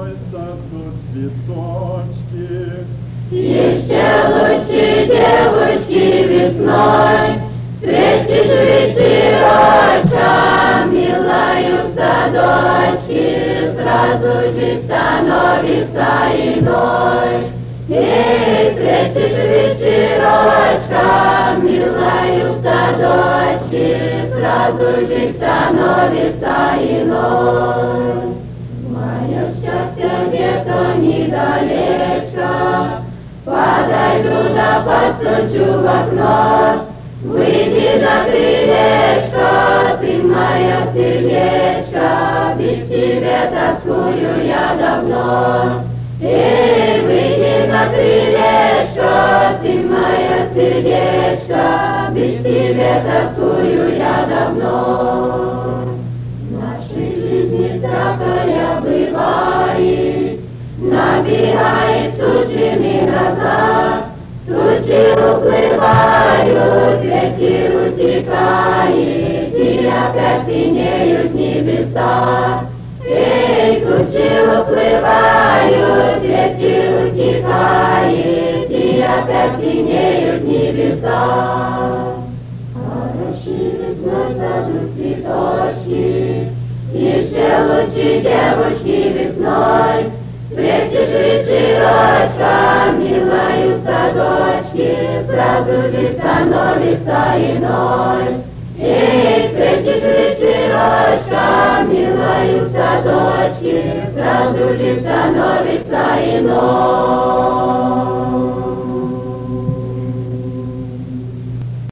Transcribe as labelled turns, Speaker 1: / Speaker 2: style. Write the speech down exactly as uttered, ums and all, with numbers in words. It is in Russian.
Speaker 1: сохнут цветочки.
Speaker 2: Еще лучше девушки весной, встретишь ветерочком, милаются дочки, сразу же становится иной. Эй, встретишь вечерочком, милаются дочки, сразу же становится иной. Мое счастье где-то недалечко, подойду да постучу в окно. Выйди за крылечко, ты моя сердечко, без тебя тоскую я давно. Эй, выйди за крылечко, ты моя сердечко, без тебя тоскую я давно. В нашей жизни всякое бывает, набегает тучами гроза. Тучи уплывают, ветер утекает, и опять синеют небеса. Эй, тучи уплывают, ветер утекает, и опять синеют небеса. Хорошие весной садут цветочки, еще лучше девушки весной. Встретишь вечерочком, милаются дочки, сразу же становится иной. Эй, встретишь вечерочком, милаются дочки, сразу же становится иной.